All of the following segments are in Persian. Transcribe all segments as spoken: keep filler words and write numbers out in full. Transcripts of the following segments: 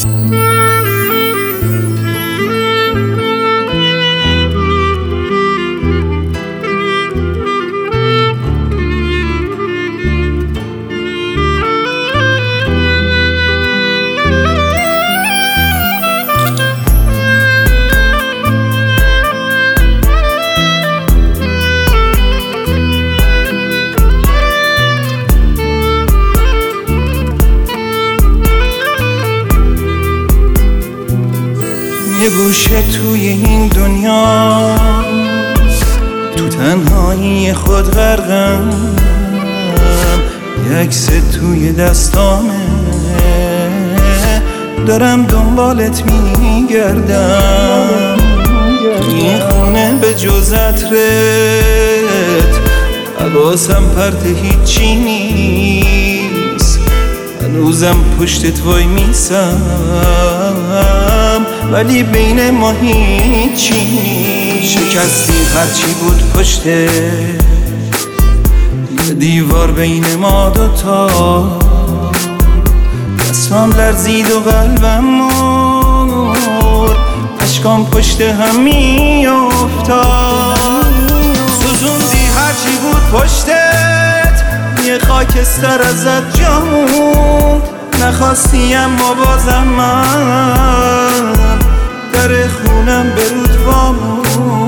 یه گوشه توی این دنیا تو تنهایی خود غرقم، یه عکس توی دستامه دارم دنبالت میگردم. این خونه به جز عطرت حواسم پرت هیچی نیست، هنوزم پشتت وای میسم ولی بین ما هیچی نیست. شکستی هرچی بود پشتت، یه دیوار بین ما دوتا، دستام لرزید و قلبم مرد، اشکام پشت هم می افتاد. سوزوندی هرچی بود پشتت، یه خاکستر ازت جا موند، نخواستی اما بازم من در خونم برود وامون.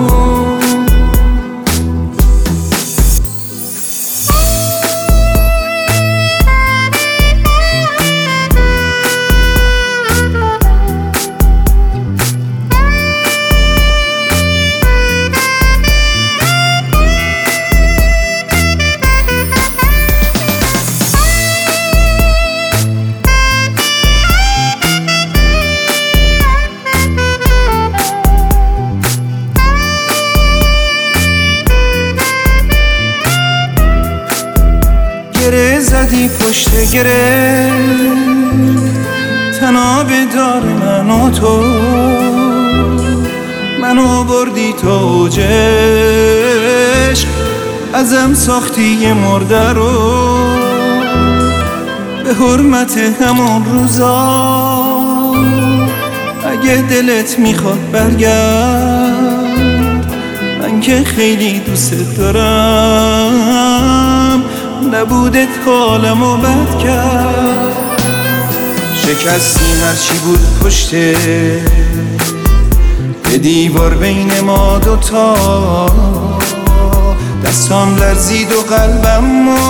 گره زدی پشت گره، تناب دار من و تو، منو بردی تو اوج عشق، ازم ساختی یه مرده رو. به حرمت همون روزا اگه دلت میخواد برگرد، من که خیلی دوست دارم، نبودت حالمو بد کرد. شکستی هرچی بود پشته، یه دیوار بین ما دوتا، دستام لرزید و قلبم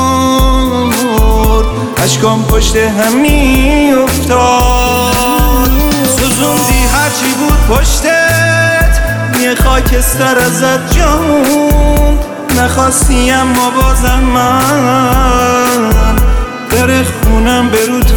مرد، اشکام پشت هم می افتاد. سوزوندی هرچی بود پشتت، یه خاکستر ازت جا موند، نخواستی اما بازم من در خونم برود